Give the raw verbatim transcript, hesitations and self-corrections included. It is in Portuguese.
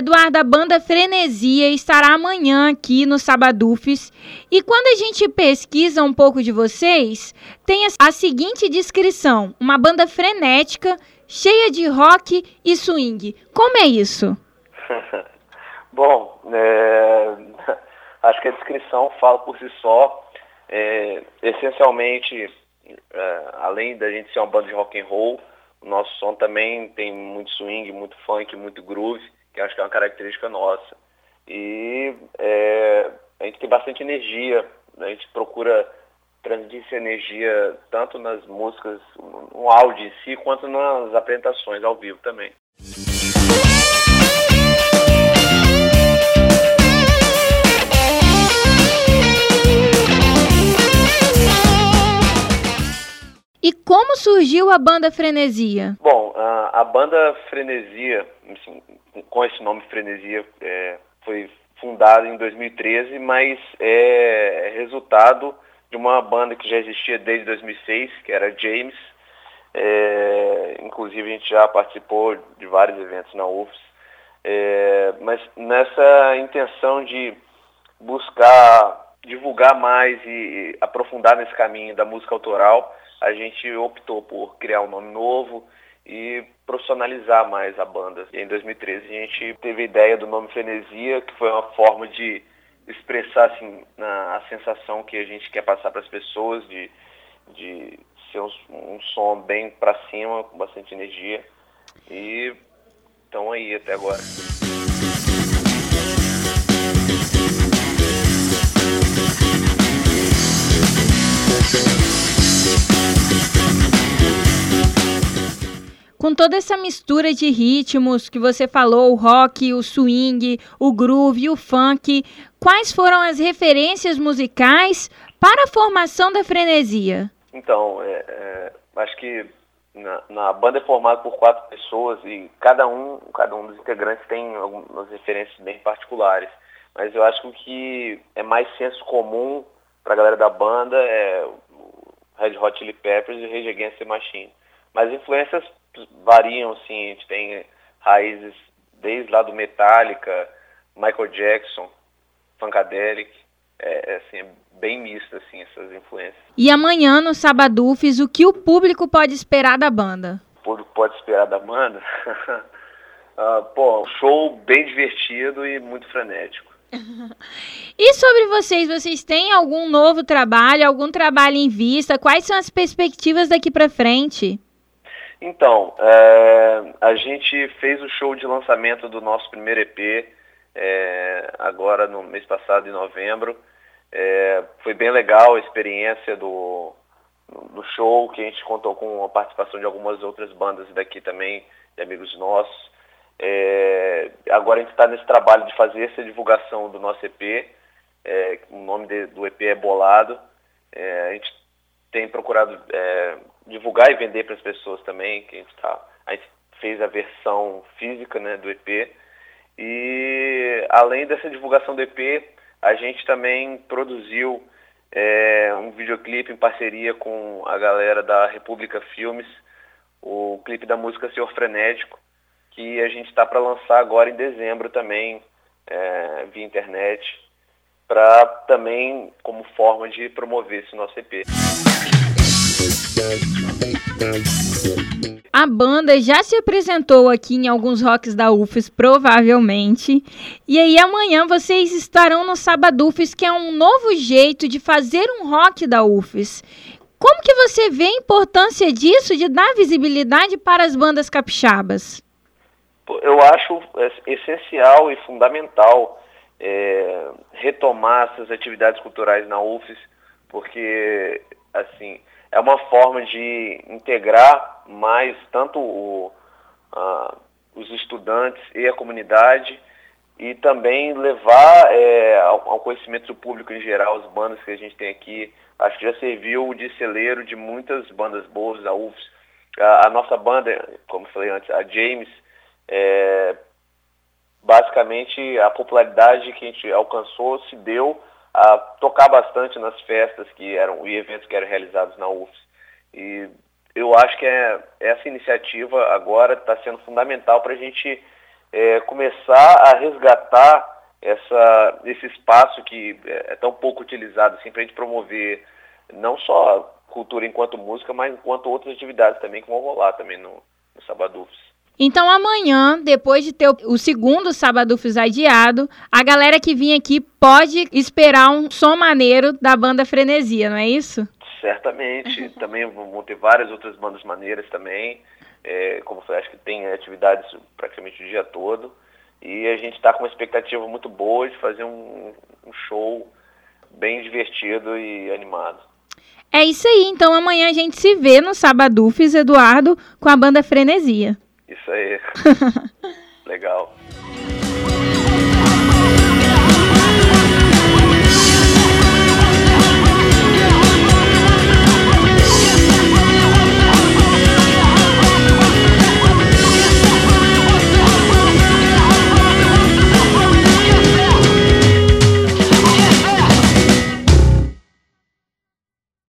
Eduardo, a banda Frenesia estará amanhã aqui no Sabadufes. E quando a gente pesquisa um pouco de vocês, tem a seguinte descrição: uma banda frenética, cheia de rock e swing. Como é isso? Bom, é... acho que a descrição fala por si só. É... Essencialmente, é... além da gente ser uma banda de rock and roll, o nosso som também tem muito swing, muito funk, muito groove, que acho que é uma característica nossa. E é, a gente tem bastante energia, a gente procura transmitir essa energia tanto nas músicas, no áudio em si, quanto nas apresentações ao vivo também. E como surgiu a banda Frenesia? Bom, a, a banda Frenesia, assim, com esse nome Frenesia, é, foi fundada em dois mil e treze, mas é resultado de uma banda que já existia desde dois mil e seis, que era James. É, inclusive a gente já participou de vários eventos na U F S. É, mas nessa intenção de buscar divulgar mais e, e aprofundar nesse caminho da música autoral, a gente optou por criar um nome novo e profissionalizar mais a banda. E em dois mil e treze a gente teve a ideia do nome Frenesia, que foi uma forma de expressar assim, a, a sensação que a gente quer passar para as pessoas, de, de ser um, um som bem para cima, com bastante energia. E estão aí até agora. Com toda essa mistura de ritmos que você falou, o rock, o swing, o groove, o funk, quais foram as referências musicais para a formação da Frenesia? Então, é, é, acho que na, na banda é formada por quatro pessoas e cada um, cada um dos integrantes tem algumas referências bem particulares. Mas eu acho que o que é mais senso comum para a galera da banda é o Red Hot Chili Peppers e o Rage Against the Machine. Mas influências variam, sim, a gente tem raízes desde lá do Metallica, Michael Jackson, Funkadelic, é, é, assim, é bem misto assim, essas influências. E amanhã no Sabadufes, o que o público pode esperar da banda? O público pode esperar da banda? uh, pô, um show bem divertido e muito frenético. E sobre vocês, vocês têm algum novo trabalho, algum trabalho em vista? Quais são as perspectivas daqui para frente? Então, é, a gente fez o show de lançamento do nosso primeiro E P, é, agora no mês passado, em novembro. É, foi bem legal a experiência do, do show, que a gente contou com a participação de algumas outras bandas daqui também, de amigos nossos. É, agora a gente está nesse trabalho de fazer essa divulgação do nosso E P, é, o nome de, do E P é Bolado. É, a gente tem procurado é, divulgar e vender para as pessoas também, que a gente, tá, a gente fez a versão física, né, do E P. E além dessa divulgação do E P, a gente também produziu é, um videoclipe em parceria com a galera da República Filmes, o clipe da música Senhor Frenético, que a gente está para lançar agora em dezembro também, é, via internet, para também como forma de promover esse nosso E P. A banda já se apresentou aqui em alguns rocks da U F S, provavelmente. E aí amanhã vocês estarão no Sabadufes, que é um novo jeito de fazer um rock da U F S. Como que você vê a importância disso, de dar visibilidade para as bandas capixabas? Eu acho essencial e fundamental é, retomar essas atividades culturais na U F S, porque assim, é uma forma de integrar mais tanto o, uh, os estudantes e a comunidade, e também levar é, ao, ao conhecimento do público em geral as bandas que a gente tem aqui. Acho que já serviu de celeiro de muitas bandas boas da U F S. A, a nossa banda, como eu falei antes, a James, é, basicamente a popularidade que a gente alcançou se deu a tocar bastante nas festas que eram, e eventos que eram realizados na U F S. E eu acho que é, essa iniciativa agora está sendo fundamental para a gente é, começar a resgatar essa, esse espaço que é tão pouco utilizado, assim, para a gente promover não só cultura enquanto música, mas enquanto outras atividades também que vão rolar também no, no Sabadufes. Então amanhã, depois de ter o segundo Sabadufes adiado, a galera que vinha aqui pode esperar um som maneiro da banda Frenesia, não é isso? Certamente. Também vão ter várias outras bandas maneiras também. É, como eu falei, acho que tem atividades praticamente o dia todo. E a gente está com uma expectativa muito boa de fazer um, um show bem divertido e animado. É isso aí. Então amanhã a gente se vê no Sabadufes, Eduardo, com a banda Frenesia. Isso aí. Legal.